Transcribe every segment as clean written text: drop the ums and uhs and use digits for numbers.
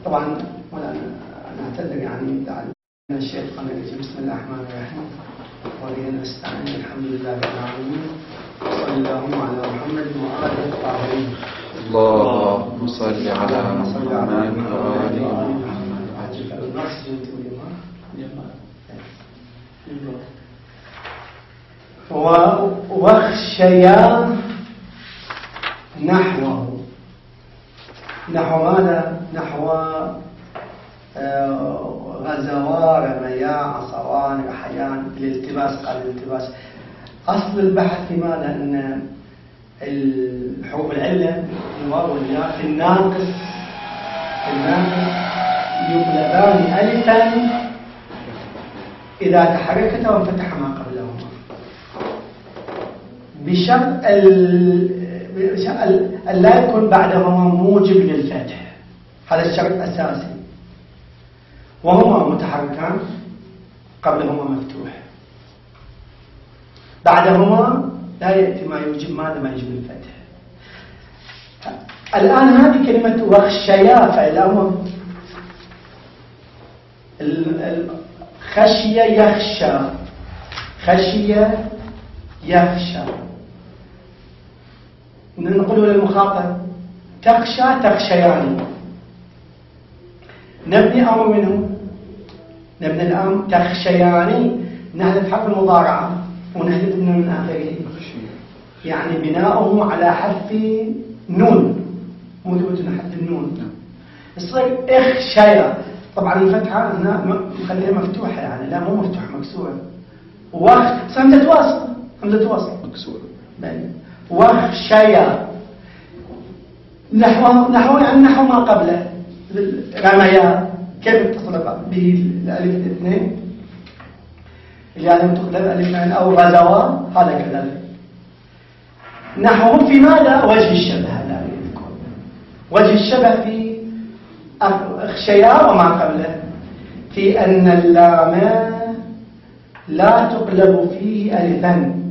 طبعا ولا أنا أعتذر يعني من الشيطان الرجيم. بسم الله الرحمن الرحيم وبه نستعين الحمد لله رب العالمين صلى الله على محمد وآله الطاهرين. اللهم صل على محمد وآل محمد. واخشيا نحوه. نحو ماذا؟ نحو غزوان رميا عصوان رحيان الالتباس. قال الالتباس أصل البحث في ماذا؟ أن الحروف العلة الواو والياء في الناقص يقلبان ألفا إذا تحركتا وانفتح ما قبلهما بشرط لا يكون بعدهما موجب للفتح. هذا الشرط أساسي. وهما متحركان قبلهما مفتوح، بعدهما لا يأتي ما يوجب ماذا؟ ما يوجب الفتح. الآن هذه كلمة واخشيا فعل أمر. خشية يخشى، خشية يخشى. نقول للمخاطب تخشى تخشيان. نبني أمر منه، نبني الأمر تخشيان، نحذف حرف المضارعة ونحذف من آخره، يعني بناؤه على حذف نون، مو ثبت حذف النون. يصير اخشيا. طبعا الفتحة نخليها مفتوحة، يعني لا مو مفتوحة مكسورة. همزة وصل، همزة وصل مكسورة. واخشيا نحو نحو ما قبله. رميا كيف اتصل بالالف الاثنين؟ يعني تقلب الفين او غزوا، هذا كذلك. نحوهم في ماذا؟ وجه الشبه. هذا يذكر وجه الشبه في اخشيا وما قبله، في ان اللام لا تقلب فيه الفا.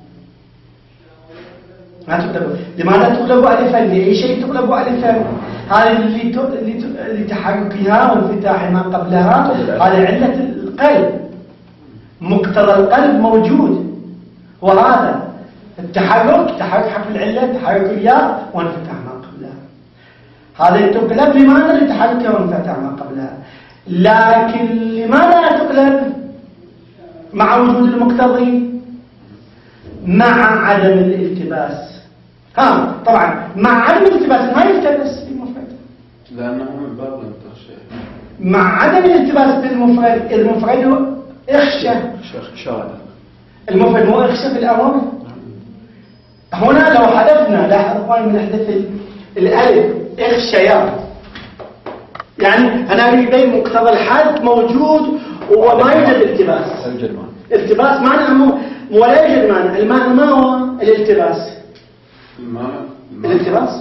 ما تقلب. لماذا تقلب ألفا؟ لأي شيء تقلب ألفا؟ هذه لتحركها وانفتاح ما قبلها. هذه علة القلب، مقتضى القلب موجود، وهذا التحرك تحرك العلة، تحرك الياء وانفتاح ما قبلها. هذه تقلب لماذا؟ لتحركها وانفتاح ما قبلها. لكن لماذا لا تقلب مع وجود المقتضي؟ مع عدم الالتباس. طبعا مع عدم الالتباس ما يلتبس بالمفرد، لأنه من باب لم تخشى. مع عدم الالتباس بالمفرد. المفرد اخشى، المفرد مو اخشى في الأمر. هنا لو حذفنا، لاحظوا من نحذف الألف اخشيا، يعني أنا أريد مقتضى الحذف موجود وما يوجد التباس. التباس معنى ولا يوجد معنى. المعنى ما هو الالتباس؟ الالتباس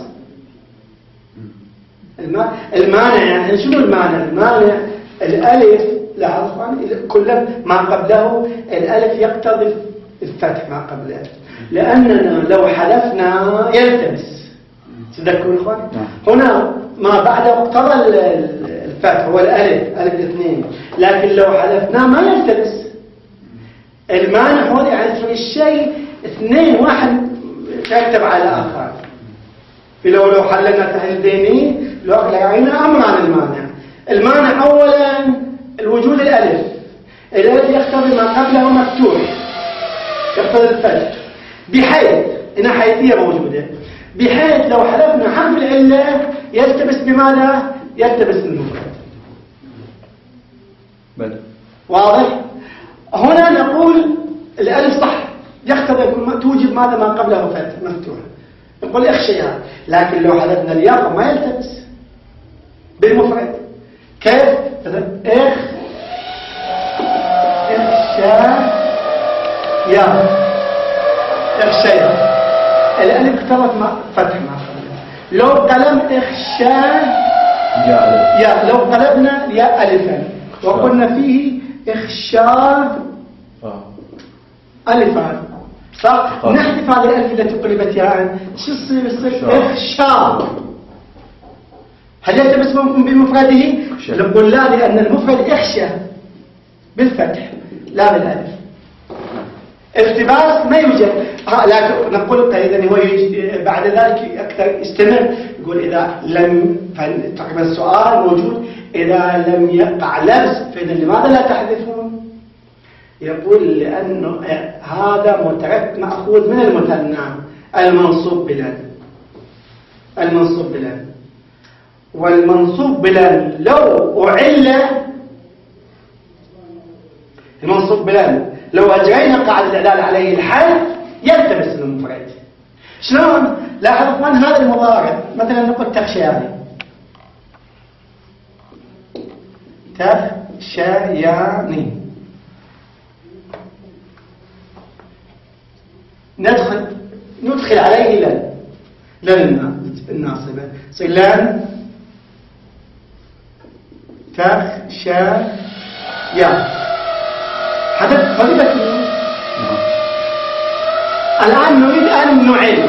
المانع. يعني شنو المانع؟ المانع الألف. لاحظوا كل ما قبله الألف يقتضي الفتح ما قبله، لأننا لو حذفنا يلتبس. تذكروا إخوان؟ هنا ما بعد اقتضى الفتح هو الألف، ألف الاثنين، لكن لو حذفنا ما يلتبس. المانع هو يعني في الشيء اثنين، واحد يكتب على آخر. لو حللنا تحليل ديني لو أقلعنا أمر عن المانع. المانع أولا الوجود الألف. الألف يقتضي ما قبله مفتوح، يقتضي الفتح، بحيث إنها حيثية موجودة، بحيث لو حذفنا حرف العلة يلتبس بماذا؟ يلتبس بالمفرد. واضح؟ هنا نقول الألف صح يقتضي توجد ماذا؟ ما قبله فتح مفتوح، نقول اخشيها. لكن لو حذفنا الياء ما يلتبس بالمفرد. كيف؟ اخشيا الألف اقتضت فتح ما قبله. لو قلبت اخشى يا، لو قلبنا يا ألفا وقلنا فيه اخشى ألفان، صح؟ نحذف هذه الألف التي قلبت ياء، شو يصير؟ اخشى. هل يلتبس بمفرده؟ نقول لا، لأن المفرد اخشى بالفتح لا بالألف. التباس ما يوجد، لكن نقول إذا هو بعد ذلك أكثر استمر، يقول إذا لم، تقريبا السؤال موجود، إذا لم يقع لبس فإذا لماذا لا تحذفون؟ يقول لأنه هذا مترك مأخوذ من المثنى المنصوب بلن. المنصوب بلن، والمنصوب بلن لو أعل، المنصوب بلن لو أجرينا قاعدة الإعلال عليه الحد يلتبس المفرد. شلون؟ لاحظ من هذا المضارع، مثلا نقول تخشياني، تخشياني، ندخل عليه لن الناصبة، يصير لن تخشيا. حدث فضيلة. الآن نريد أن نعيد،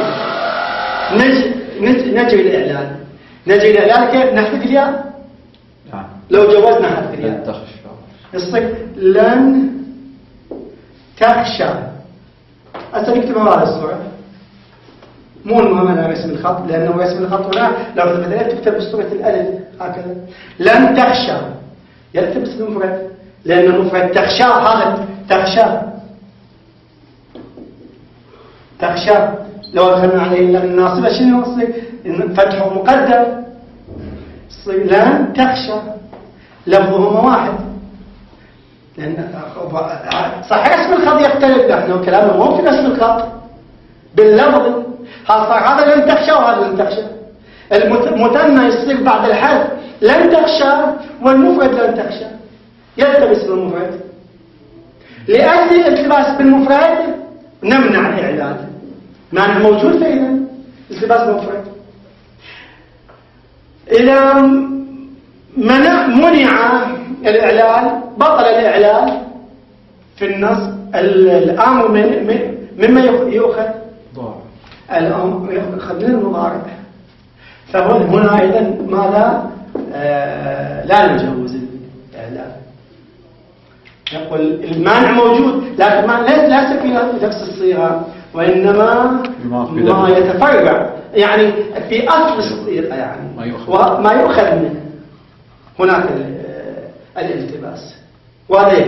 نجري الإعلان. نجري الإعلان كيف؟ نحذف الياء. لو جوزنا حذف الياء يصير لن تخشى. نكتبها هذه الصورة، مو المهم أنا رسم الخط، لأنه رسم الخط هنا لو حذفت الألف تكتب بصورة الألف هكذا. لن تخشى يلتبس المفرد، لأن المفرد تخشى، هذا تخشى لو أدخلنا عليه الناصبة شنو يصير؟ فتحه مقدر، يصير لن تخشى، لفظهما واحد. لأن صحيح اسم الخط يختلف، نحن كلامنا مو في اسم الخط باللفظ، هذا لن تخشى وهذا لن تخشى. المثنى يصير بعد الحذف لن تخشى، والمفرد لن تخشى، يلتبس بالمفرد. لأجل الالتباس بالمفرد نمنع الإعلال، معنى موجود فإذا التباس بالمفرد. إذا منع الإعلال بطل الإعلال في النص. الأمر مما يؤخذ الأمر يؤخذ من المضارع، فهنا أيضا ماذا لا نجوز الإعلال. يقول المانع موجود، لكن ليس في نفس الصيغة، وإنما ما يتفرع، يعني في أصل الصيغة، يعني ما يؤخذ منه هناك الالتباس. وهذا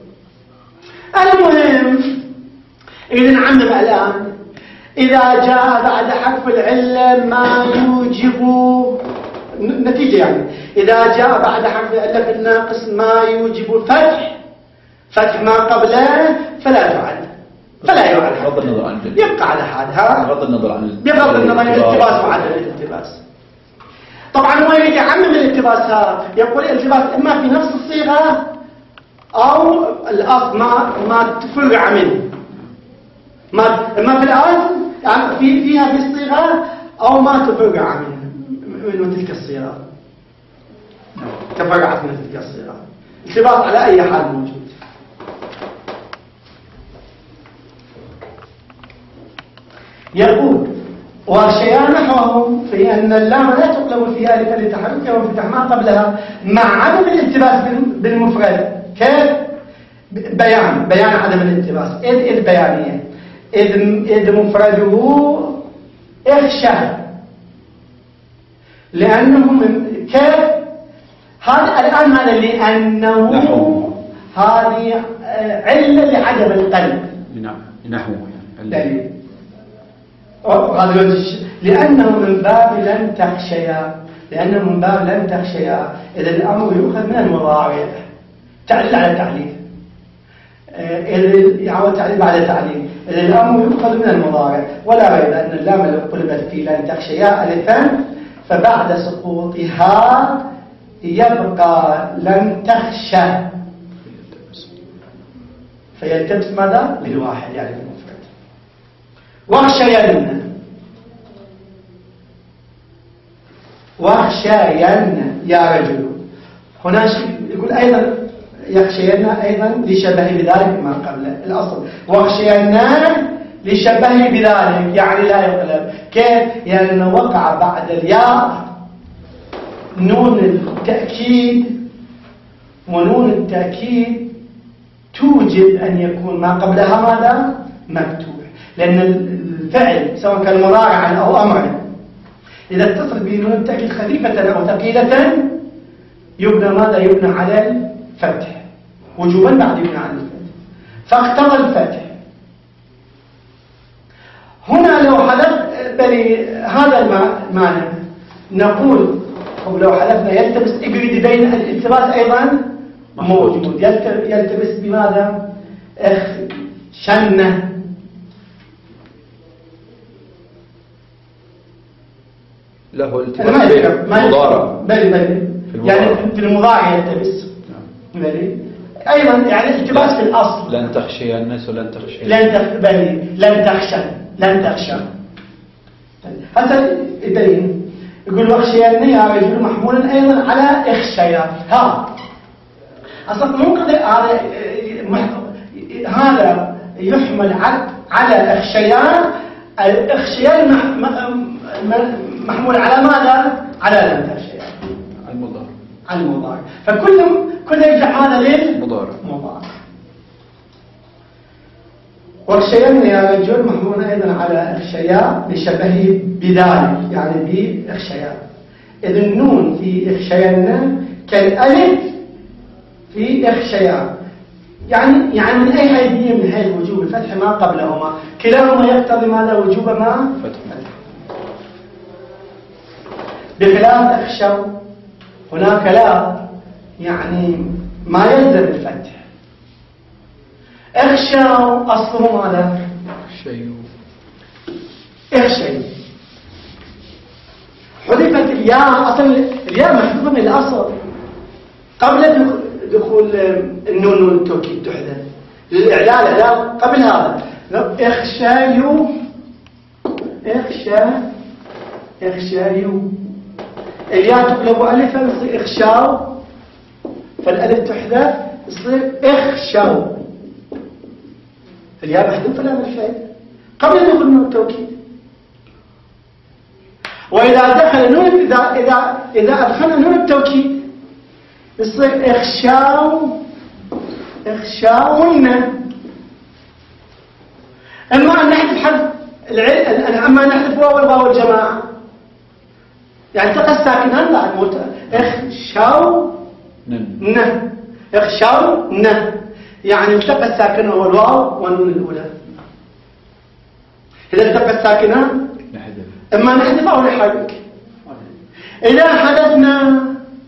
المهم. إذا عندنا الآن إذا جاء بعد حرف العلة ما يوجب نتيجة، يعني إذا جاء بعد حرف العلة الناقص ما يوجب فتح ما قبله فلا يعد، بغض النظر عن يبقى على حالها، بغض النظر عن الالتباس وعدم الالتباس. طبعا هو يريد يعمم الالتباس، يقول الالتباس إما في نفس الصيغة أو الأصل ما تفرع منه، ما في الأصل يعني فيها في الصيغة أو ما تفرع من تلك الصيغة، تفرعت من تلك الصيغة. الالتباس على أي حال موجود. يقول والشيان نحوهم في أن اللام لا تقلب في ألف لتحركها وانفتح ما قبلها مع عدم الالتباس بالمفرد. كيف؟ بيان عدم الالتباس. إذ البيانية إذ مفرده اخشى، لأنه كيف؟ هذا الآن هذا لأنه هذه علة لعدم القلب. نحو دليل. لأنه من باب لن تخشيا، إذا الأمر يؤخذ من المضارع، تعليل على تعليل، يعود تعليل على تعليل. إذا الأمر يؤخذ من المضارع، ولا ريب أن اللام لو قلبت في لن تخشيا ألفا فبعد سقوطها يبقى لن تخشى، فيلتبس ماذا؟ بالواحد يعني بالمفرد. واخشين يا رجل، هنا يقول أيضا يخشين أيضا لشبه بذلك ما قبله الأصل، واخشين لشبه بذلك يعني لا يقلب. كيف؟ يعني وقع بعد الياء نون التأكيد ونون التأكيد توجب أن يكون ما قبلها ماذا؟ مفتوح، لأن الفعل سواء كان مضارعا أو أمرا إذا اتصل به نون التأكيد خفيفة أو ثقيلة يبنى ماذا؟ يبنى على الفتح وجوبا، بعد يبنى على الفتح، فاقتضى الفتح. هنا لو حذف هذا المعنى نقول لو حذفنا يلتبس اجرد بين الالتباس أيضا موجود، يلتبس بماذا؟ شنة، له التباس بالمضارع، يعني في المضارع يلتبس أيضا، يعني التباس في الأصل. لن تخشي الناس ولن تخشي لن تخشى. هذا يبين يقول واخشيان يا رجل محمولا أيضا على اخشيان. أصلا مو هذا يحمل على اخشيان. الاخشيان محمول على ماذا؟ على لن تخشيان، على المضارع. فكل يرجع هذا للمضارع. واخشيان يا رجل محمول أيضا على اخشيان لشبهه بذلك، يعني باخشيان. إذ النون في اخشيان كالألف في اخشيان، يعني من أي حيثية من حيث وجوب الفتح ما قبلهما، كلاهما يقتضي ماذا؟ وجوب ما فتح. بخلاف اخشوا هناك لا، يعني ما يلزم الفتح. اخشوا أصله ماذا؟ اخشوا حذفت الياء، أصلا الياء محذوفة من الأصل قبل دخول النون والتوكيد تحذف للإعلال. لا قبل هذا اخشوا الياء تقلب ألفا يصير اخشاو، فالألف تحذف يصير اخشوا. الياء محذوفة لا بالفعل قبل دخول نون التوكيد. وإذا دخل نون إذا أدخلنا نون التوكيد يصير اخشاون. أما أن نحذف حذف أما نحذف واو الجماعة، يعني تقى الساكنان بعد موت اخشاون، يعني التقى الساكن هو الواو والنون الأولى. إذا التقى الساكنان إما نحذف أو نحرك. إذا حذفنا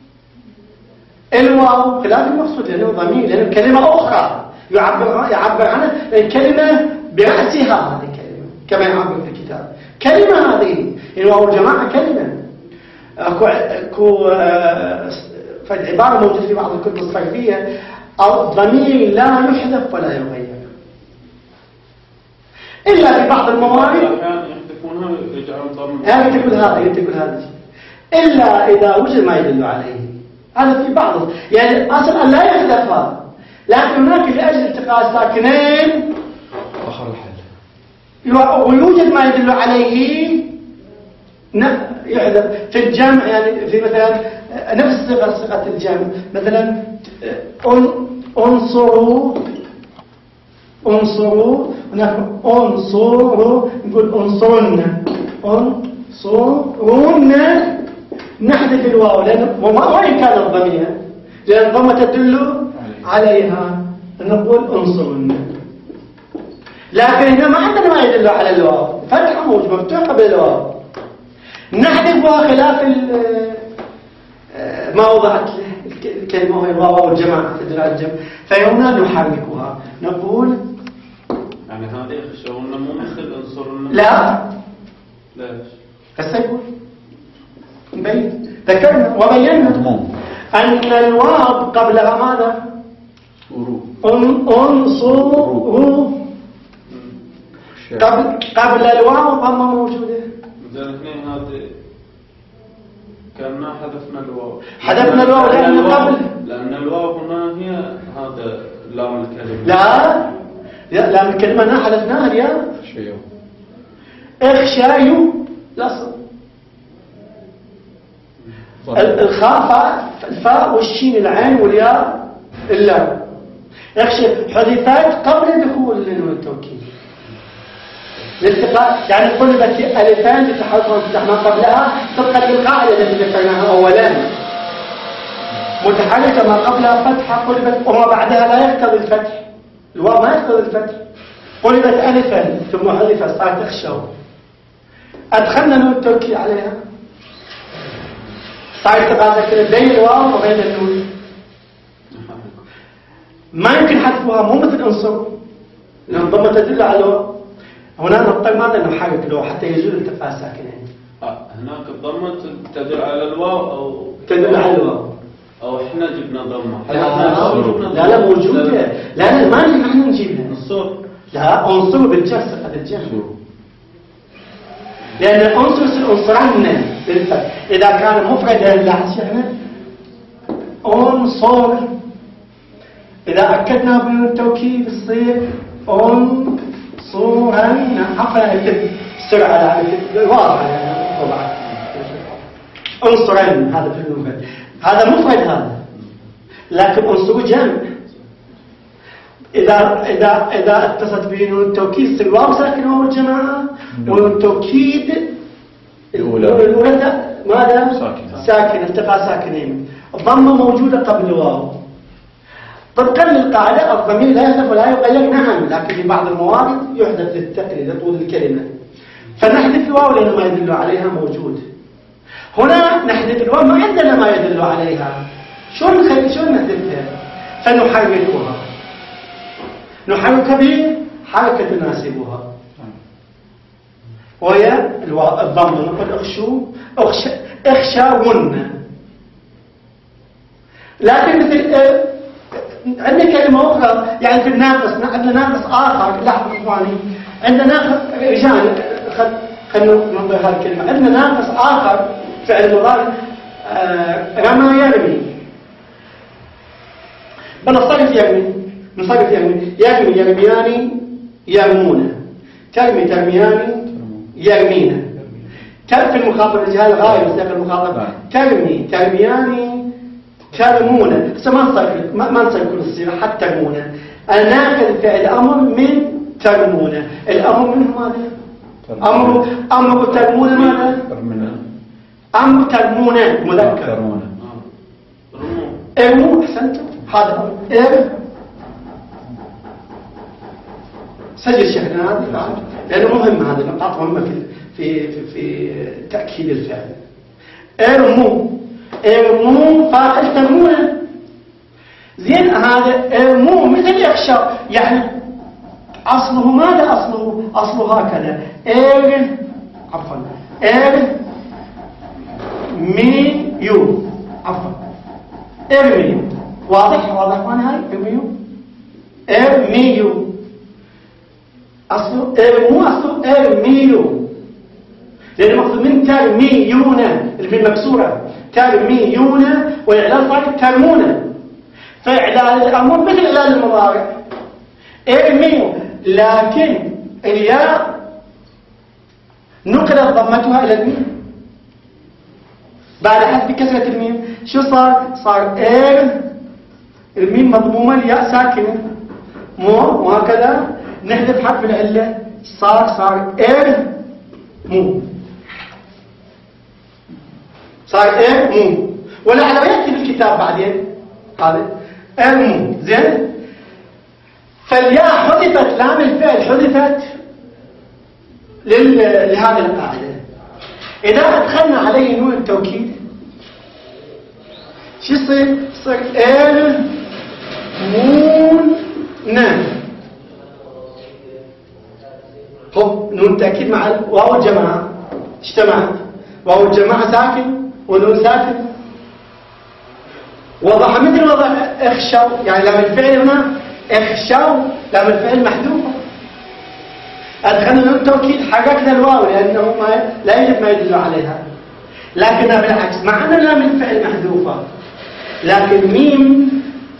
الواو خلاف المقصود، لأنه ضمير، لأنه كلمة أخرى يعبر عنها، الكلمة برأسها هذه الكلمة كما يعبر في الكتاب. كلمة هذه الواو الجماعة كلمة. أكو فالعبارة موجودة في بعض الكتب الصرفية، الضمير لا يحذف ولا يغير إلا في بعض المواضع. يحذفونها ويجعلون ضمير. يتقول هذا إلا إذا وجد ما يدل عليه. هذا في بعض، يعني أصلا لا يحذفها، لكن هناك لأجل التقاء الساكنين آخر الحل ويوجد ما يدل عليه يحذف. في الجمع يعني في مثلا نفس صيغة الجمع، مثلا انصروا هناك انصروا، نقول انصرنا نحذف الواو وإن كان الضمير، لأن الضمة تدل عليها، نقول انصرنا. لكن هنا ما عندنا ما يدل على الواو، فتحة موجود مفتوح قبل الواو، نحذفها خلاف ما وضعت الكلمة وهي الواو والجماعة تدل على الجمع، فهنا نحركها نقول يعني هذا يخشون مو مثل انصرنا. لا ليش؟ هسه يقول نبين. ذكرنا وبينا أن الواو قبلها ماذا؟ انصروا. قبل الواو ضمة موجودة. مثلا اثنين هذه كأننا حذفنا الواو لأن الواو هنا هي هذا لام الكلمة. لا لام الكلمة هنا حذفناها يا اخشايو الأصل. الخاء الفاء والشين العين والياء اللام يخشى حذفات قبل دخول النون التوكيد الالتقاء، يعني قلبت الفان لتحرك وانفتاح ما قبلها طبقا للقاعده التي ذكرناها اولا، متحركه ما قبلها فتحه قلبت وما بعدها لا يقتضي الفتح، الواو ما يقتضي الفتح، قلبت الفا ثم حذفت صارت تخشوا، ادخلنا نون التوكيد عليها صار التقاء بين الواو وبين النون، ما يمكن حذفها، مو مثل انصر لان الضمه تدل على الواو، هنا نضطر ماذا نحرك الواو حتى يزول التقاء الساكنين. هناك الضمه تدل على الواو او تدل على الواو او احنا جبنا ضمه. لا موجوده، لا ما نحن نجيبها الصوت، لا انصر بالجر قد الجر، لان العنصر العنصران بالفتح اذا كان مفردا لاحظ احنا انصر، اذا اكدنا بنون التوكيد يصير انصرا، عفوا اكد السرعه على واضح طبعا انصرا هذا في المفرد، هذا مفرد هذا، لكن انصر جمع، إذا اتصلت به نون التوكيد يصير واو ساكنة والجماعة، ونون التوكيد الأولى ماذا؟ ساكنة، التقاء ساكنين، الضمة موجودة قبل الواو، طبقا للقاعدة الضمير لا يحذف ولا يغير، نعم، لكن في بعض الموارد يحذف للتقليد لطول الكلمة، فنحذف الواو لأنه ما يدل عليها موجود، هنا نحذف الواو ما عندنا ما يدل عليها، شلون نحذفها؟ فنحركها، نحرك به حركة تناسبها، وهي الضم، نقول اخشاون، لكن مثل عندنا كلمة أخرى يعني في الناقص، عندنا ناقص آخر، لاحظوا إخواني، عندنا ناقص رجال، خلنا ننظر هذه الكلمة، عندنا ناقص آخر فعل مضارع رمى يرمي، بنصرف يرمي، نصرف يرمي يرميان يرمون، ترمي ترميان يرمين، في المخاطب الرجال غاية سياق المخاطب ترمي ترميان ترمون، بس ما نصرف كل الصيغة حتى ترمون، أنا ناخذ فعل أمر من ترمون، الأمر منه ماذا؟ أمر ترمون ماذا؟ أمر ترمون مذكر، ارموا، أحسنتم، هذا أمر سجل شيخنا هذه لأنه مهم، هذه النقاط مهمة في تأكيد الفعل. ارموا فاعل ترمون، زين، هذا ارموا مثل يخشى، يعني أصله ماذا؟ أصله هكذا ميو، عفوا ارميو، واضح وانا هاي ارميو أصله ارميو، لأن المقصود من ترميون اللي مكسورة، ترميون والإعلان صارت ترمون، فإعلان الأمر مثل إعلان المضارع ارميو، لكن الياء نقلت ضمتها إلى الميم بعد حذف كسرة الميم، شو صار الميم مضمومة، الياء ساكنة وهكذا نحذف حرف العلة، صار مو، صار مو، ولعله يأتي بالكتاب بعدين هذا مو، زين، فالياء حذفت، لام الفعل حذفت لهذه القاعدة، إذا أدخلنا عليه نون التوكيد شو يصير؟ مون نون التأكيد مع واو الجماعة اجتمعت، واو الجماعة ساكن ونون ساكن، وضح مثل وضع اخشوا، يعني لام الفعل هنا اخشوا، لام الفعل محذوفة، أدخلنا نون التوكيد حركنا الواو لأنه لا يجب ما يدل عليها، لكنها بالعكس مع أن لام الفعل محذوفة، لكن ميم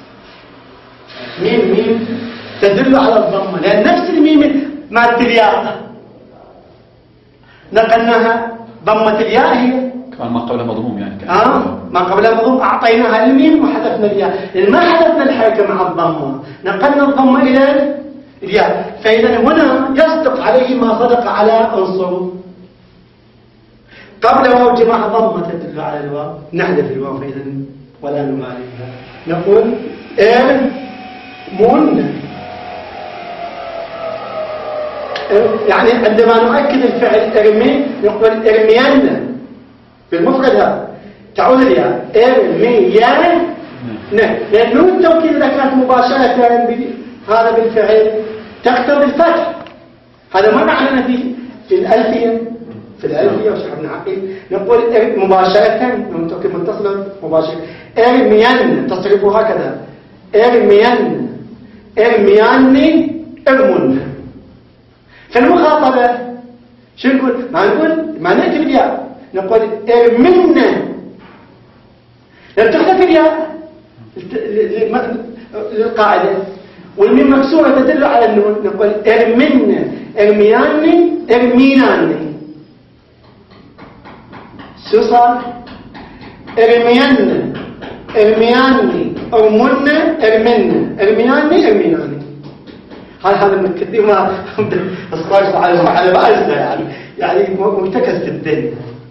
تدل على الضمة، لأن نفس الميم مادة الياء نقلناها ضمة الياء هي كان ما قبله مضموم يعني ما قبله مضموم أعطيناها الميم وحذفنا الياء، لأن ما حذفنا الحركة مع الضمة، نقلنا الضمة إلى الياء، فإذا هنا يصدق عليه ما صدق على عنصر قبل واو جماعة ضمة تدل على الواو، نحذف الواو فإذا ولا نبالي بها، نقول ارمون. يعني عندما نؤكد الفعل ارمي نقول ارميان بالمفرد هذا تعود الياء ارميان، لأن نون التوكيد إذا كانت مباشرة هذا بالفعل تقتضي الفتح، هذا ما معنى في الألفية وشرحنا عقيل نقول مباشرة نون التوكيد متصل مباشرة ارميان تصرفه هكذا ارميان ارمياني ارمون. فالمخاطبة شو نقول؟ ما نأتي بالياء نقول ارمنا، لأن تحذف الياء للقاعدة والميم مكسورة تدل على النون، نقول ارمنا ارمياني ارميناني. شو صار؟ ارميان ارمياني ارمنا ارمنا ارمياني ارميناني. هذا من كثير ما الصرف على بأسنا يعني منتكس الدنيا.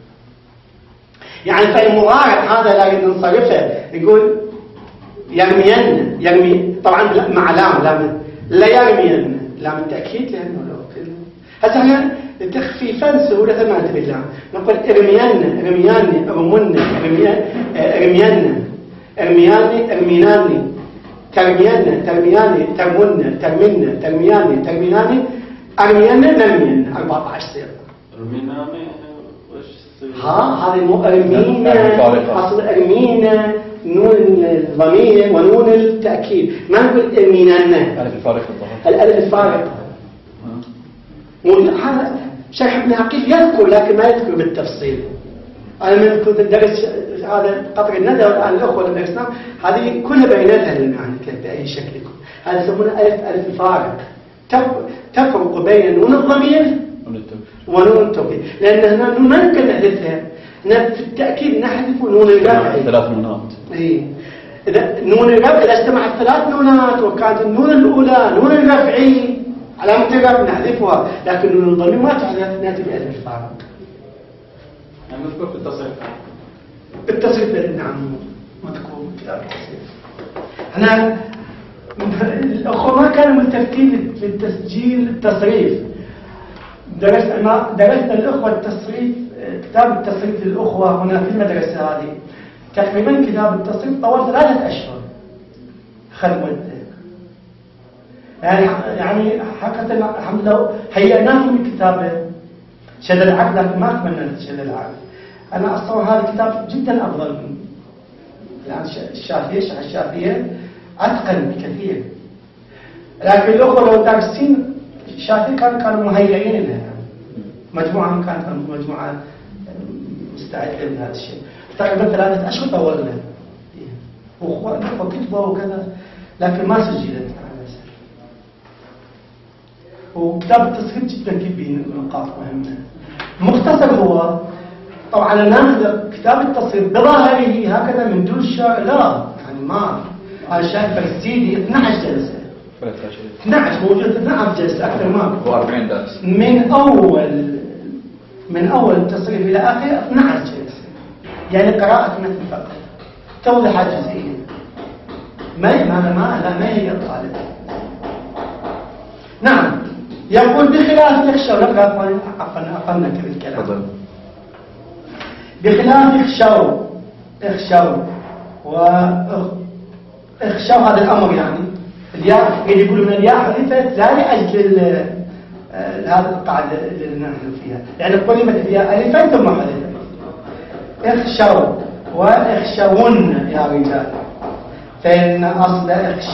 يعني فالمضارع هذا لا ينصرفه يقول يرمين يرمي طبعا مع لام لا يرمين لام التأكيد لأنه هسه احنا تخفيفا سهولة ما نتبه اللام نقول ارميان ارمياني ارمون ارميان ارمياني ارميناني ترميان ترمياني ترمون ترمين ترمياني ترميناني ارميان نرمين 14 صيغة. ارميناني وش هذه مو ارمينا اصل ارمينا نون الضمير ونون التأكيد ما نقول ارمينان الالف الفارقة الالف الفارقة. هذا شرح ابن عقيل يذكر لكن ما يذكر بالتفصيل. أنا من كنت درس هذا قطر الندى والآن الأخوة لما يسمع هذه كلها بيناتها للمعنى بأي شكل يكون. هذا يسمونه ألف الفارق تفرق بين نون الضمير ونون التوكيد، لأن هنا ما نمكن نحذفها، في التأكيد نحذف نون الرفع 3 نونات. نون الرفع إذا اجتمعت 3 نونات وكانت النون الأولى نون الرفعي علامة الرفع نحذفها، لكن نون الضمير ما تحذف ناتي بألف الفارق. نذكر في التصريف. بالتصريف نعم مذكور في التصريف. احنا الأخوة ما كانوا ملتفتين للتسجيل التصريف. درسنا الأخوة التصريف كتاب التصريف للأخوة هنا في المدرسة هذه تقريبا كتاب التصريف طول 3 أشهر خذ مدة. يعني حقيقة الحمد لله هيئناهم الكتابة شد العقل لكن ما أتمنى شد العقل. أنا أصور هذا الكتاب جدا أفضل من يعني الشافعية شرح الشافعية أتقن بكثير، لكن الأخوة لو دارسين الشافعية كانوا مهيئين لها، مجموعة كانت مجموعة مستعدة لهذا الشيء. تقريبا 3 أشهر طولنا وكتبوا وكذا لكن ما سجلت. وكتاب التصريف جدا كبير نقاط مهمة. مختصر هو طبعا ناخذ كتاب التصريف بظاهره هكذا من دون الشرع لا يعني ما هذا شايف السيدي 12 جلسة 12 موجود 12 جلسة أكثر ما هو 40 درس من أول التصريف إلى آخر 12 جلسة، يعني قراءة مثل فقط توضيحات جزئية ما هي الطالب. نعم يقول بخلاف اخشوا نقرأ أقلنا كذا الكلام بخلاف اخشوا واخشوا هذا الأمر يعني الياء يقولون الياء حذفت لا لأجل هذا القاعدة اللي نحن فيها، يعني كلمة الياء ألفت ثم حذفت. اخشوا واخشون يا رجال فإن أصل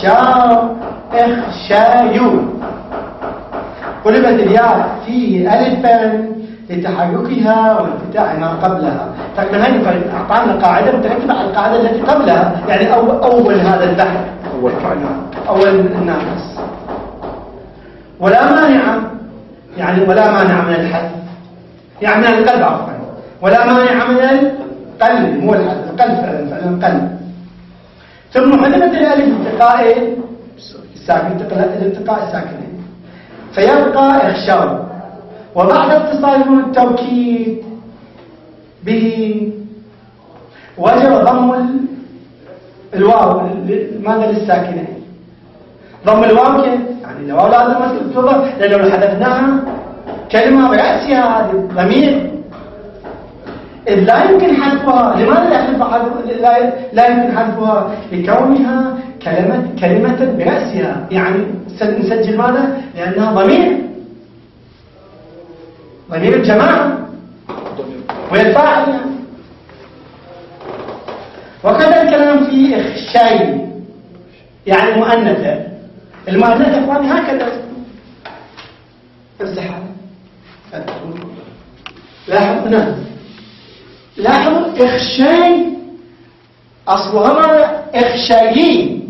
اخشايون كلمة الياء فيه ألفا لتحركها وانفتاح ما قبلها. تقريبا هاي أعطانا قاعدة مترتبة على القاعدة التي قبلها، يعني أول هذا البحث أول الناقص. ولا مانع يعني ولا مانع من الحذف يعني من القلب عفوا ولا مانع من قل مو الحذف، قل فعلا قل. ثم حذفت الألف التقاء الساكن، التقاء الساكنين، فيبقى إخشاو. وبعد اتصال التوكيد به وجب ضم الواو ماذا للساكنين. ضم الواو كيف؟ يعني الواو لازم تضم، لأنه لو حذفناها كلمة برأسها هذه ضمير إذ لا يمكن حذفها. لماذا لا يمكن حذفها؟ لكونها كلمة برأسها، يعني نسجل ماذا؟ لأنها ضمير الجماعة والفاعل يعني. وكذا الكلام في إخشاي يعني مؤنثة. المؤنثة إخواني هكذا امسح. لاحظوا إخشاي أصلها ماذا؟ إخشايين.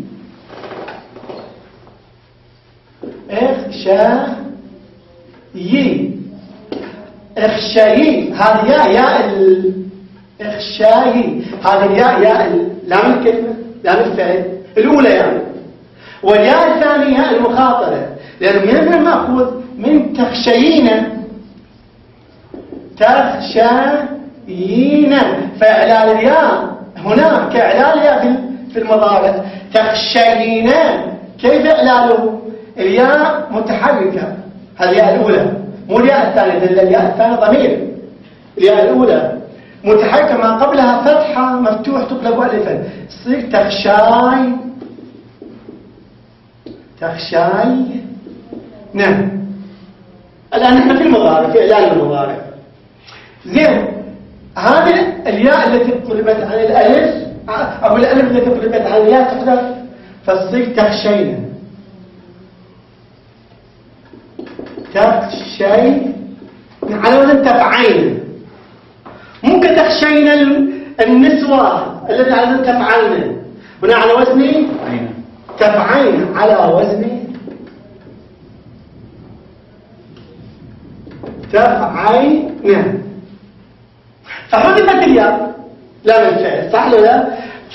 إخشايين هذه ياء إخشاي، هذه ياء لام الكلمة، لام الفعل الأولى يعني. والياء الثانية المخاطرة، لأنه من المأخوذ من تخشيين، فإعلال الياء هنا كإعلال الياء في المضارع. تخشيين كيف إعلاله؟ الياء متحركة، هذه الياء الأولى مو الياء الثانية، لأن الياء الثانية ضمير. الياء الأولى متحركة ما قبلها فتحة مفتوح تقلب ألفا، تصير تخشاي. نعم. الآن نحن في المضارع، في إعلان المضارع. زين، هذه الياء التي قلبت عن الألف أو الألف التي قلبت عن الياء تحذف، فتصير تخشين. على وزن تفعين. ممكن تخشين النسوة التي على وزن تفعلن، هنا على وزن تفعين، على وزن تفعين. فحذفت الياء لا من الفعل، صح ولا لا؟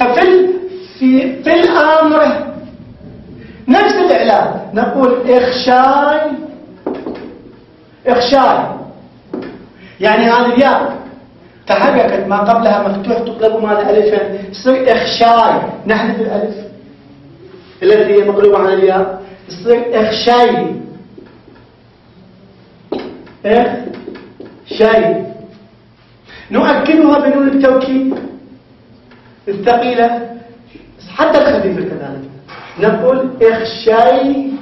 في الأمر نفس الإعلان، نقول إخشاي يعني هذه الياء تحركت ما قبلها مفتوح تقلب ماذا ألفا، تصير إخشاي. نحذف الألف التي هي مقلوبة عن الياء، تصير إخشاي. نؤكدها بنون التوكيد الثقيلة حتى الخفيفة كذلك، نقول إخشاينا.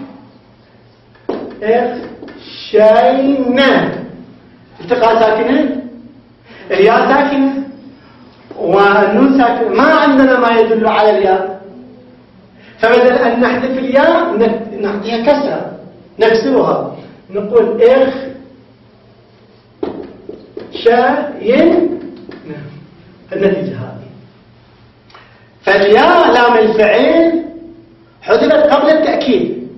التقاء ساكنين، الياء ساكنة والنون ساكنة، ما عندنا ما يدل على الياء، فبدل أن نحذف الياء نعطيها كسرة نكسرها، نقول شاين. النتيجة هذه. فالياء لام الفعل حذفت قبل التأكيد،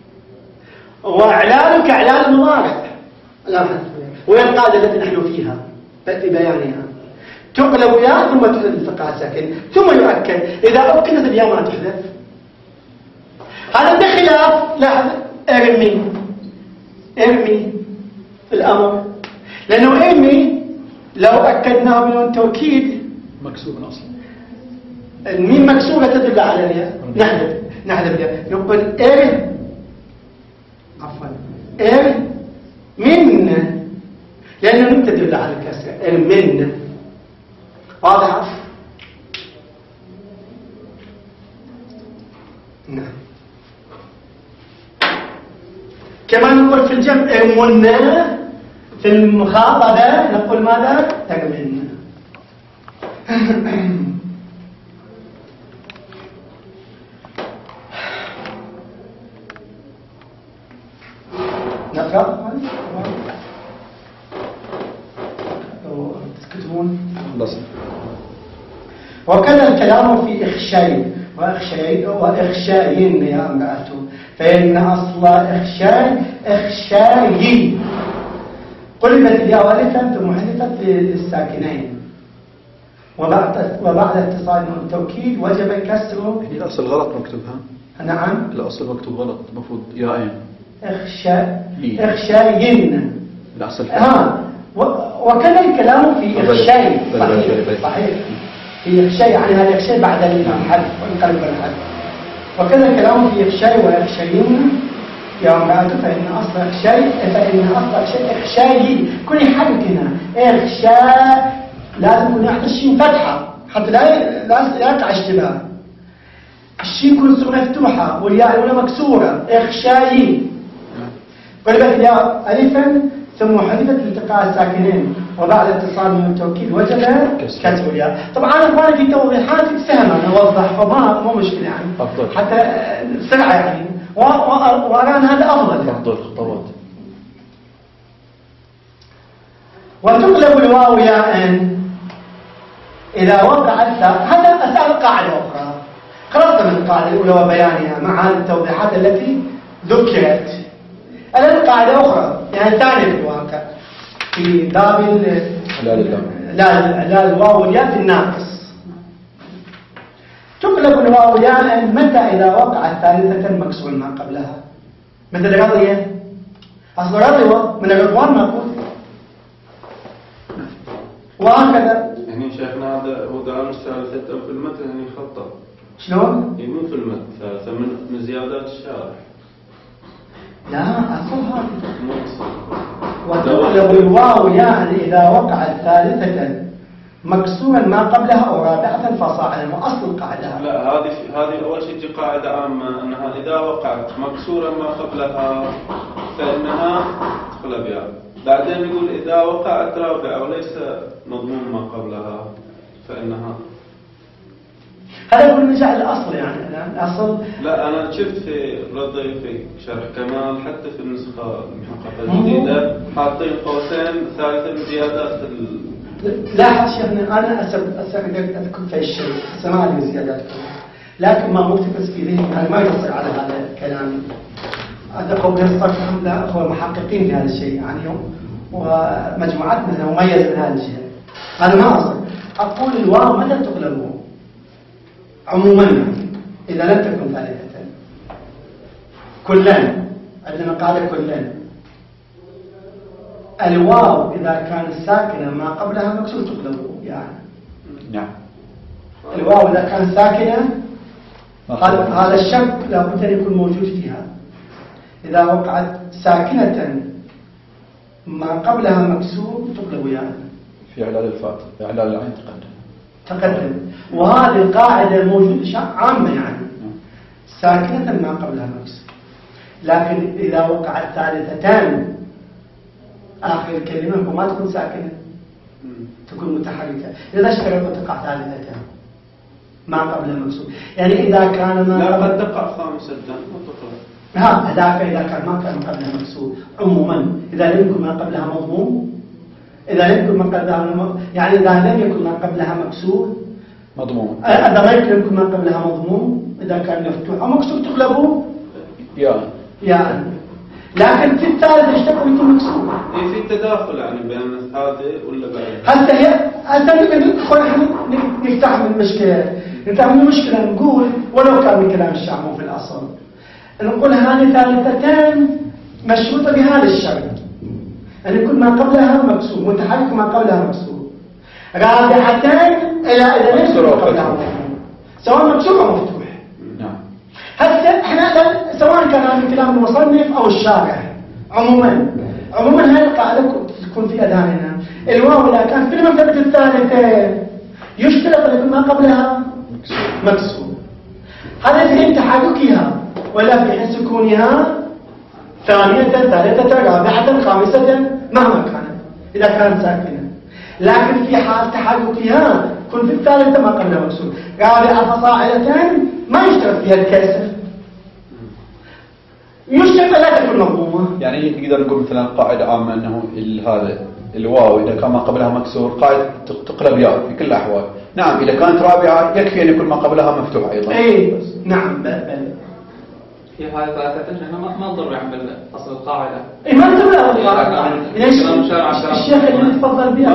وإعلان كإعلان المضارع لا حذف، وهي القاعدة التي نحن فيها تأتي بيانها. تقلب ياء ثم تحذف التقاء ساكن ثم يؤكد. إذا أكدت الياء ما تحذف. هذا بخلاف لاحظ ارمي الأمر، لأنه ارمي لو أكدناه بنون توكيد مكسور اصلا، الميم مكسورة تدل على الياء، نحذف الياء، نقول من، لأنه من تدل على الكسر، من. واضح؟ نعم. كما نقول في الجمع ارمنا، في المخاطبة نقول ماذا؟ ترمنا. نقرأ؟ تكتبون؟ وكذا الكلام في وإخشاين يا امرأته، فإن أصل إخشاي قلبت الياء والفا ثم حذفت للساكنين، وبعد اتصال نون التوكيد وجب كسره. هي الأصل غلط مكتوبها. نعم الأصل مكتوب غلط، المفروض ياءين. إخشاين. الأصل وكذا الكلام في إخشاي. صحيح في إخشاي، يعني هذا إخشاي بعد الحذف وانقلب الحذف. وكذا الكلام في إخشاي وإخشاين يا امرأة، فإن أصل إخشاي كل حرف هنا إخشاء لازم يكون يحط الشين فتحة حتى لا يقع اشتباه. الشين يكون صغيرة مفتوحة والياء الأولى مكسورة إخشاي. قلبت الياء ألفا ثم حذفت لالتقاء الساكنين وبعد اتصال من التوكيد وجب كسر الياء. طبعا اخواني في توضيحات سهله نوضح فما مو مشكله يعني أفضل. حتى سرعه يعني وارى ان هذا افضل. أفضل خطوات. وتقلب الواو ياء اذا وقعت. هذا اسال قاعده اخرى خلصنا من القاعده الاولى وبيانها مع هذه التوضيحات التي ذكرت. الآن قاعدة أخرى يعني ثانية في الواقع في باب لا الواو والياء في الناقص. تقلب الواو ياء متى إذا وقعت ثالثة مكسور ما قبلها، مثل رضية. أصل رضية من الرضوان مأخوذ وهكذا. يعني شيخنا هذا هو قال الثالثة في المتن يعني خطأ. شلون؟ مو في المتن ثالثة من زيادات الشارح. لا أصل هذا. وتقلب الواو يعني إذا وقعت ثالثة مكسورا ما قبلها أو رابعة فصاعدا. وأصل القاعدة لا هذه أول شيء تجي قاعدة عامة أنها إذا وقعت مكسورا ما قبلها فإنها تقلب ياء. بعدين يقول إذا وقعت رابعة وليس مضمون ما قبلها فإنها. هذا يقول نرجع للأصل يعني الأصل. لا أنا شفت في رضي في شرح كمال حتى في النسخة المحققة الجديدة حاطين قوسين ثالثة من زيادات لاحظ شيخنا أنا أذكر في الشيء سماع من زيادات لكن ما مكتبس في ذهني أنا ما يصر على هذا الكلام. هذا قول يصر لا أخوة محققين في هذا الشيء يعني ومجموعات مثلا مميزة من هذا الشيء. أنا ما أصر أقول الواو متى تقلبه عموما إذا لم تكن ثالثة كلًا. عندنا قاعدة كلًا. الواو إذا كانت ساكنة ما قبلها مكسور تقلبه يعني. نعم. الواو إذا كانت ساكنة هذا الشك لابد أن يكون موجود فيها. إذا وقعت ساكنة ما قبلها مكسور تقلب يعني. في إعلال الفاء إعلال العين تقدم. وهذه القاعدة موجودة عامة يعني ساكنة ما قبلها مكسور. لكن إذا وقعت ثالثتان آخر الكلمة وما تكون ساكنة تكون متحركة. إذا اشترط تقع ثالثتان ما قبلها مكسور يعني إذا كان ما لا قد تقع خامسة وتقلب. هذاك إذا كان ما كان قبلها مكسور عموما. إذا لم يكن ما قبلها مضموم إذا لم يكن ما قبلها يعني إذا لم يكن ما قبلها مكسور مضموم. إذا ما يكن ما قبلها مضموم إذا كان مفتوح أو مكسور تقلبه يعني. لكن في الثالث يشتكل يكون مكسور. في تداخل يعني بين هذه ولا بعد. حتى هي نفتح من المشكلة نقول ولو كان من كلام الشعب في الأصل نقول هذه ثالثتان مشروطة بهذا الشرط أن يكون ما قبلها مكسور متحرك ما قبلها مكسور. رابعتان إلى إذا ليس ما قبلها مكسور سواء مكسور أو مفتوح. هسه احنا سواء كان من كلام المصنف أو الشارح عموما هذه القاعدة تكون في أذهاننا. الواو لا كان في المرتبة الثالثة يشترط أن يكون ما قبلها مكسور. هذا في حين تحركها ولا في حين سكونها ثانية ثالثة رابعة خامسة مهما كانت إذا كانت ساكنة. لكن في حال تحركها كن في الثالثة ما قبلها مكسور. رابعة فصاعدتان ما يشترط فيها الكسر يشترط لا تكون مضمومة. يعني نقدر نقول مثلا قاعدة عامة أنه هذا الواو إذا كان ما قبلها مكسور قاعدة تقلب ياء في كل الأحوال. نعم إذا كانت رابعة يكفي أن يكون ما قبلها مفتوح أيضا. أي نعم بل في هذه ثلاثة هنا ما نضر يعمل أصل القاعدة. إيه ما نضر القاعدة. ليش الشيخ اللي تفضل بها؟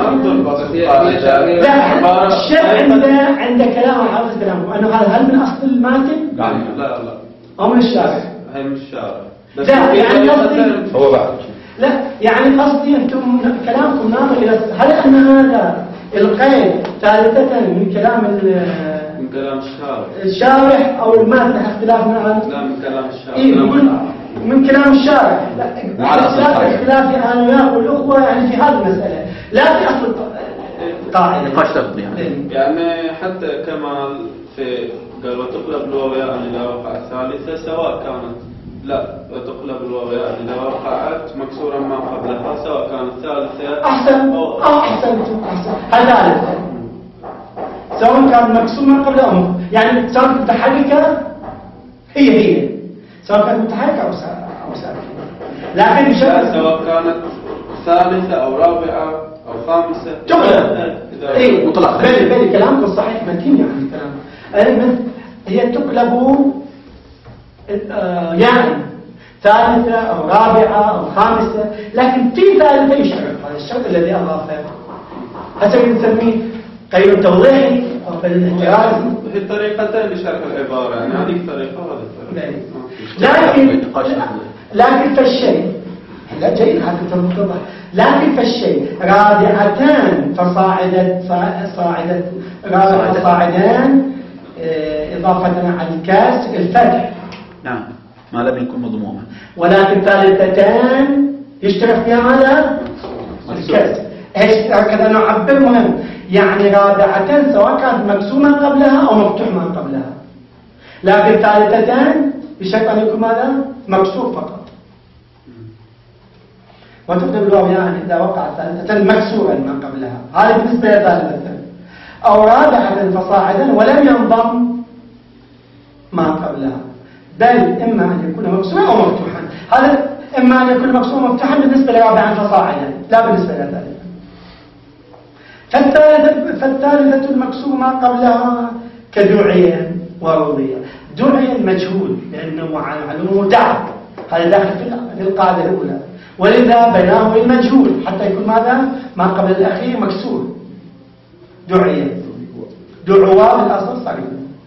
لا الشيخ عنده كلام حافظ كلامه أنه هل من أصل الماتن؟ لا أو من الشارع؟ هي من الشارع. لا يعني قصدي هو بعد. لا يعني قصدي أنتم كلامكم ناظر إلى هل أن هذا القيد ثالثة من كلام الشارح أو المادة اختلافنا عنه؟ لا من كلام الشارح. إيه من كلام الشارح. اختلافي أنا وياه والأخوة يعني في هذه المسألة لا في أصل قاعدة. يعني حتى كما في قال وتقلب الواو ياء إذا وقعت ثالثة سواء كانت لا وتقلب الواو ياء إذا وقعت مكسورا ما قبلها سواء كانت ثالثة أحسن أحسنتم هذا سواء كان مكسور ما قبله يعني سواء كانت متحركة هي سواء كانت متحركة أو ساكنة لكن سواء كانت ثالثة أو رابعة أو خامسة تقلب إيه مطلق بل كلامكم صحيح متين يعني كلام هي تقلب يعني ثالثة أو رابعة أو خامسة لكن في ثالثة يشترط هذا الشرط الذي أضافه هذا نسميه قيد توضيحي أو قيد احترازي. هي طريقتين لشرح العبارة يعني هذه طريقة وهذه طريقة. لكن فالشيء لا جيد هذا توضح لكن فالشيء رابعتان فصاعدان إضافة على الكاس الفتح. نعم ما لم يكن مضموما. ولكن ثالثتان يشترك فيها ماذا؟ الكاس. هكذا نعبر مهم يعني رابعتان سواء كانت مقسومة قبلها أو مفتوحة قبلها لكن ثالثتان يشترك أن يكون ماذا؟ مكسور فقط. وتقدم الواو يعني إذا وقعت ثالثتان مكسورا ما قبلها هذا بالنسبة لثالثتان أو رابعة فصاعدا ولم ينضم ما قبلها بل إما أن يكون مكسورا أو مفتوحا. هذا إما أن يكون مكسورا أو مفتوحا بالنسبة لرابعا فصاعدا لا بالنسبة لثالثا. فالثالثة المكسور ما قبلها كدعية ورضية. دعية مجهول لأنه معلوم دعا هذا داخل في القاعدة الأولى ولذا بيناه المجهول حتى يكون ماذا ما قبل الأخير مكسور دعية دعوة بالأصل صغير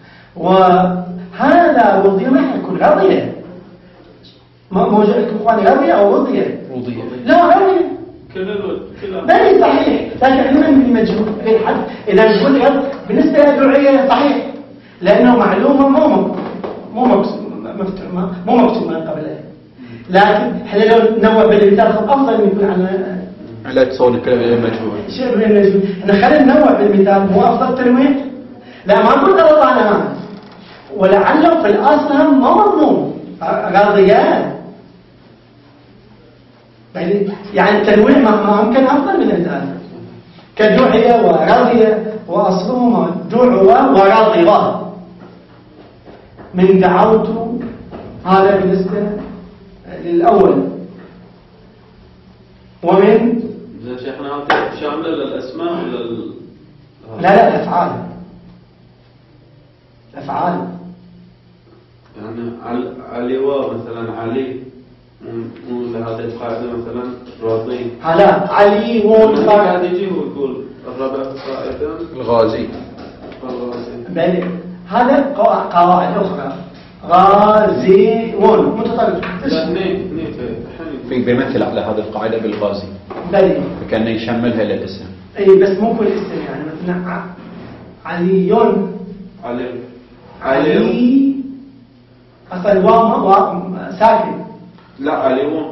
وهذا رضية ما يكون رضية موجود لكم إخواني رضية أو رضية لا رضية بل صحيح لكن علما بالمجهول غير حد إذا نقول بالنسبة للدعية صحيح لأنه معلومة مو مكتوب من قبله لكن احنا لو نوع بالمثال أفضل من يكون على تصور الكلام المجهول شيء من المجهول احنا خلينا ننوع بالمثال مو أفضل تنويع لا ما قلت غلط أنا ولعله في الأصل هم ما مضمون راضيان يعني التنويع ما ممكن أفضل من الآن كدعية ورضية وأصلهما دعوة ورضية من دعوت هذا بالنسبة للأول ومن إذا شيخنا هذا شاملة للأسماء ولا لا الأفعال يعني علي مثلا علي مو لهذه القاعدة مثلا راضي لا علي قاعد يجي ويقول الرابع قاعدة الغازي بل هذا قواعد أخرى غازيون متطرف في بيمثل على هذه القاعدة بالغازي بل فكأنه يشملها للاسم أي بس مو كل اسم يعني مثلا عليون علي أصل واو ساكن لا عليون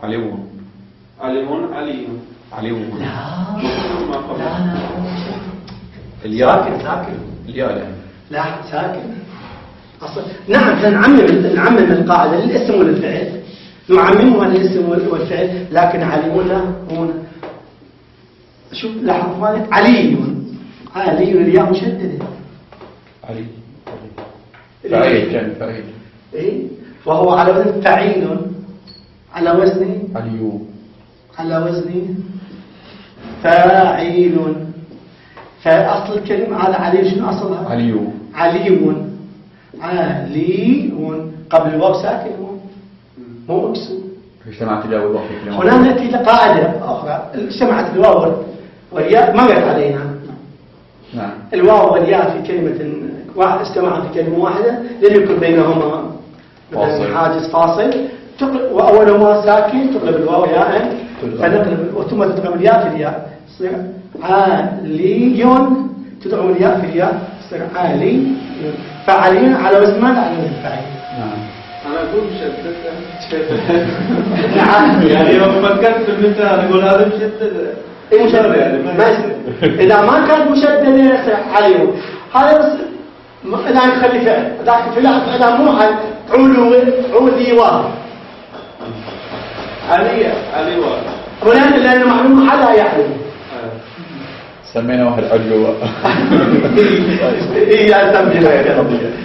لا ساكن الياء لا ساكن أصل نعم نعمم القاعدة للاسم والفعل نعممها للاسم والفعل لكن عليون هنا شوف لاحظ مالك علي الياء مشددة فعيل كان فعيل إيه وهو على وزن فعيل على وزن فاعيل فأصل الكلمة هذا علي شنو أصلها عليون عالي هون قبل الواو ساكن هون مو مكسور. اجتمعت الياء والواو في كلمة. هنا نأتي لقاعدة أخرى. اجتمعت الواو والياء مرت علينا. نعم. الواو والياء في كلمة واحدة اجتمعت في كلمة واحدة لن يكون بينهما حاجز فاصل. وأولهما ساكن تقلب الواو ياء فنقلب ثم تضرب الياء في الياء تصير عالي تضرب الياء في الياء تصير عالي فعلي على وزن ماذا؟ على وزن فاعل. أنا أقول مشدد يعني يوم فكرت بالمثال أقول هذا مشدد مشدد يعني إذا ما كانت مشددة عليه هذا بس إذا نخلي فعل لكن إذا مو حل عولي واحد علي واحد لأنه معلوم حلا يعلم سمينا واحد علوة. إيه تمجيلها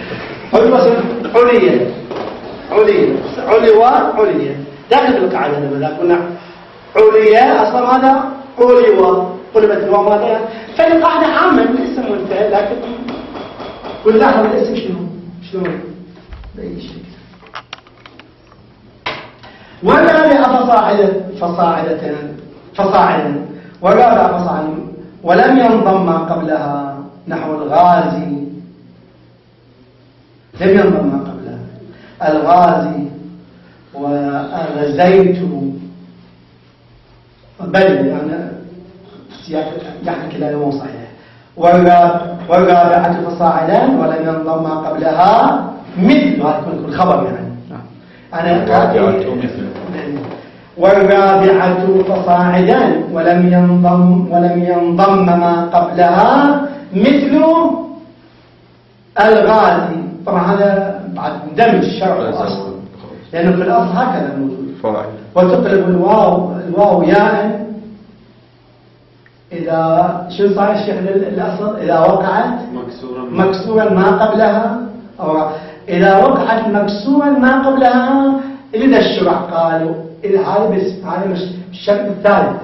علية داخل القاعدة لما قلنا علية أصلا هذا عليوة قلبت الواو ماذا فالقاعدة عامة ليس منتهى لكن والله الاسم شنو بأي شكل والرابعة فصاعدا والرابعة فصاعدا ولم ينضم ما قبلها نحو الغازي لم ينضم ما قبلها الغازي وغزيت بل يعني سياق يعني كلا مو صحيح والرابعة فصاعدا ولم ينضم ما قبلها مثل هذا يكون الخبر يعني والرابعة فصاعدا ولم ينضم ما قبلها مثل الغازي. طبعا هذا بعد دمج الشرع والأصل لأنه في الأصل هكذا موجود. وتقلب الواو ياء إذا شو صار الشيخ الأصل إذا وقعت مكسورا ما قبلها أو إذا وقعت مكسورا ما قبلها إذا الشرع قالوا هذا مش الشرط الثالث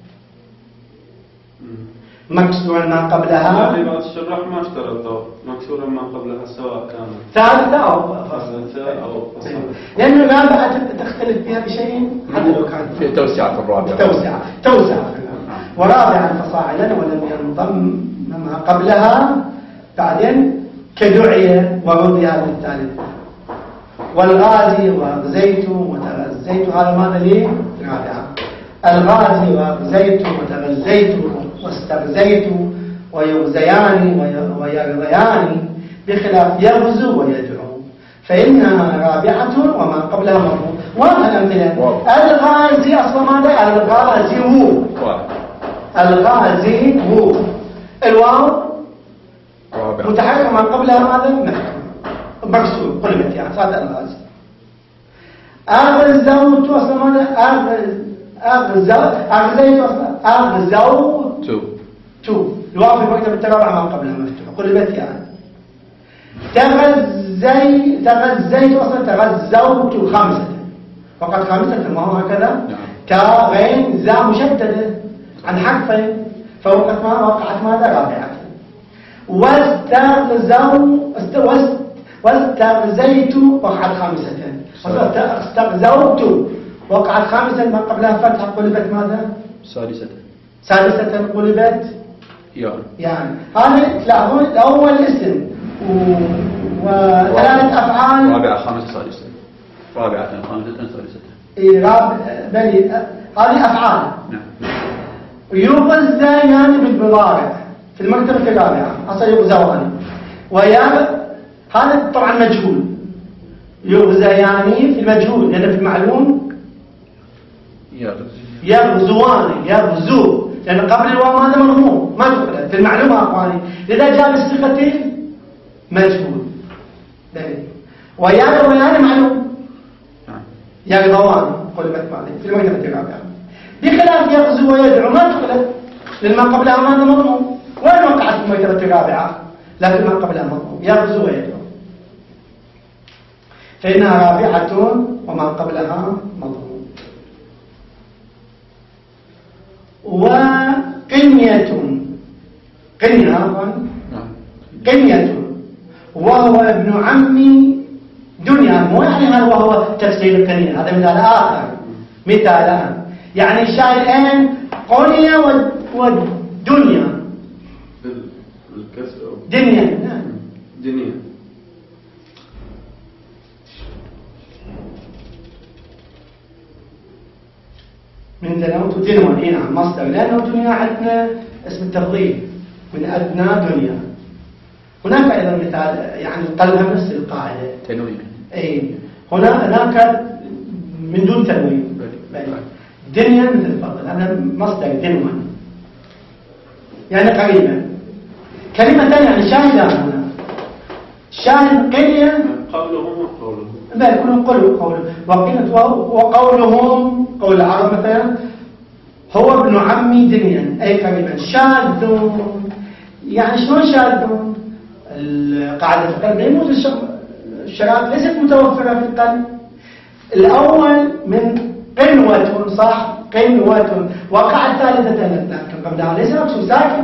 مكسورا ما قبلها. يعني بعض الشراح ما اشترطوا مكسورا ما قبلها سواء كانت ثالثة أو فصل لأن الرابعة تختلف فيها بشيء حتى لو كانت في توسعة الرابعة توسعة ورابعا فصاعدا ولم ينضم ما قبلها بعدين كدعية ورضي هذا الثالث والغازي وغزيت وتغزيت هذا ماذا لي؟ رابعة الغازي وغزيت وتغزيت واستغزيت ويغزيان ويرضيان بخلاف يغزو ويدعو فإنها رابعة وما قبلها مرفوع. والأمثلة الغازي أصلا ماذا؟ الغازي هو الواو متحرك ما قبلها ماذا؟ مكسور قلبت يعني صارت الغازي. أغزوت أصلا ماذا؟ أغزيت أصلا أغزوت الواو في المكتب الترابع ما قبلها مفتوح قلبت يعني. تغزيت أصلا تغزوت خمسة فقط خمسة ما هو هكذا تا غين زا مشددة عن حرفين فوقت ما وقعت ماذا؟ رابعة. واستغزيت وقعت خامسة استغزوت وقعت خامسة ما قبلها فتحة قلبت ماذا؟ سادسة قلبت يعني هذا تلاحظون الأول اسم وثلاث أفعال رابعة خامسة سادسة رابعة خامسة سادسة بلي هذه أفعال يغزيان بالمضارع في المرتبة الرابعة أصلا يغزوان هذا طبعا مجهول يغزيان في المجهول لأن في المعلوم يغزو لأن قبل الواو هذا مضموم ما تقبل في المعلومة أخواني لذا جاء بصيغة مجهول ويانا معلوم يغزوان قلبت ماذا في المرتبة الرابعة بخلاف يغزو ويدعو ما تقبل لأن ما قبلها هذا مضموم وين وقعت في المرتبة الرابعة لكن ما قبلها مضموم يغزو ويدعو فإنها رابعة وما قبلها مضموم. وقنية وهو ابن عمي دنيا، مو يعني هذا وهو تفسير قنية، هذا مثال آخر. مثال يعني الشاهد الآن قنية والدنيا الكسر دنيا. نعم دنيا. من دنوت دنوان. اي نعم مصدر، لأنه دنيا عندنا اسم التفضيل من أدنى دنيا. هناك أيضا مثال يعني قلبها نفس القاعدة تنوين. اي هناك من دون تنوين. دنيا مثل الفضل، هذا مصدر دنوان يعني قريبا. كلمة ثانية يعني شاهدة هنا، شاهد قرية قولهم وقولهم بل يكون قوله وقولهم قول العرب مثلا هو ابن عمي دنيا أي قريبا. شاذون يعني شلون شاذون؟ القاعدة في القلب يموت الشرائط ليست متوفرة في القلب. الأول من قنوة، صح، قنوة وقع الثالثة لكن قبلها ليس مكسور ساكن.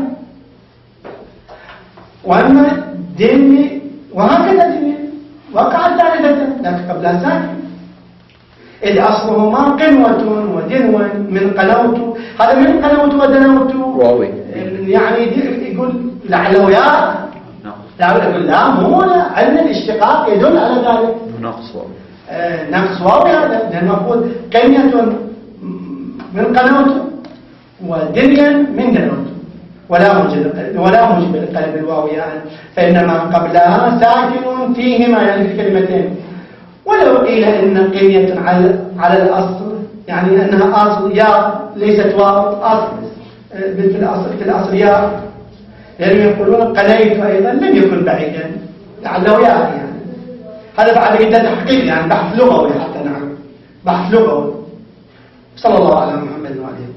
وأما دني وهكذا دني وقع الثالثة لكن قبلها ساكن. إذ أصلهما قنوة ودنو من قنوت. هذا من قنوت ودنوت واوي يعني يقول لعله يا لعله يقول لا مو لا، علم الاشتقاق يدل على ذلك. ناقص واوي نقص واوي هذا، لأنه نقول قنية من قنوت ودنيا من دنوت ولا موجب للقلب الواو يعني، فإنما قبلها ساكن فيهما يعني في كلمتين. ولو قيل إن قنية على الأصل يعني أنها أصل يا ليست واو، أصل في الأصل يا، لأنهم يقولون قنيت أيضا لم يكن بعيدا لعله يعني هذا بعد عدة تحقيق يعني بحث لغوي حتى نعرف بحث لغوي. صلى الله على محمد وعلى آله.